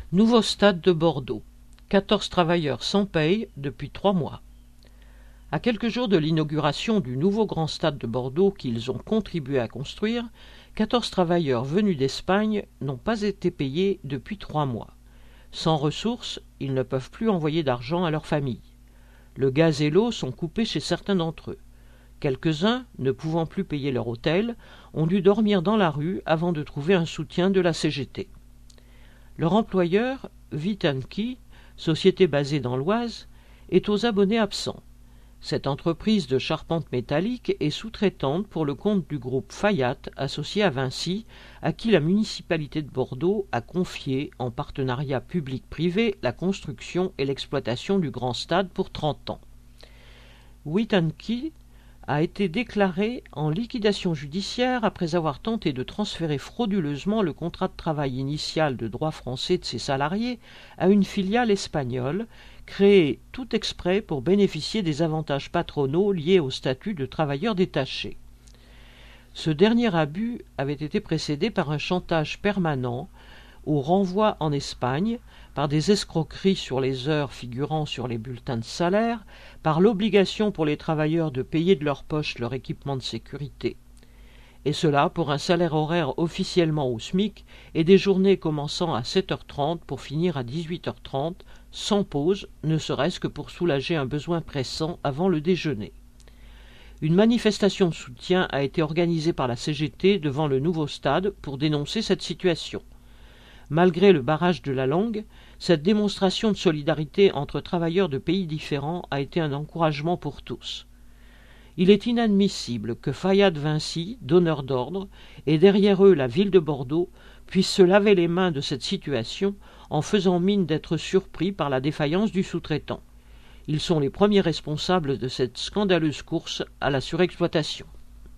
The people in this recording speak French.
Nouveau stade de Bordeaux. 14 travailleurs sans paye depuis 3 mois. À quelques jours de l'inauguration du nouveau grand stade de Bordeaux qu'ils ont contribué à construire, 14 travailleurs venus d'Espagne n'ont pas été payés depuis 3 mois. Sans ressources, ils ne peuvent plus envoyer d'argent à leur famille. Le gaz et l'eau sont coupés chez certains d'entre eux. Quelques-uns, ne pouvant plus payer leur hôtel, ont dû dormir dans la rue avant de trouver un soutien de la CGT. Leur employeur, Vitanki, société basée dans l'Oise, est aux abonnés absents. Cette entreprise de charpente métallique est sous-traitante pour le compte du groupe Fayat, associé à Vinci, à qui la municipalité de Bordeaux a confié, en partenariat public-privé, la construction et l'exploitation du grand stade pour 30 ans. Vitanki a été déclaré en liquidation judiciaire après avoir tenté de transférer frauduleusement le contrat de travail initial de droit français de ses salariés à une filiale espagnole, créée tout exprès pour bénéficier des avantages patronaux liés au statut de travailleur détaché. Ce dernier abus avait été précédé par un chantage permanent au renvoi en Espagne, par des escroqueries sur les heures figurant sur les bulletins de salaire, par l'obligation pour les travailleurs de payer de leur poche leur équipement de sécurité. Et cela pour un salaire horaire officiellement au SMIC et des journées commençant à 7h30 pour finir à 18h30, sans pause, ne serait-ce que pour soulager un besoin pressant avant le déjeuner. Une manifestation de soutien a été organisée par la CGT devant le nouveau stade pour dénoncer cette situation. Malgré le barrage de la langue, cette démonstration de solidarité entre travailleurs de pays différents a été un encouragement pour tous. Il est inadmissible que Fayat Vinci, donneur d'ordre, et derrière eux la ville de Bordeaux, puissent se laver les mains de cette situation en faisant mine d'être surpris par la défaillance du sous-traitant. Ils sont les premiers responsables de cette scandaleuse course à la surexploitation.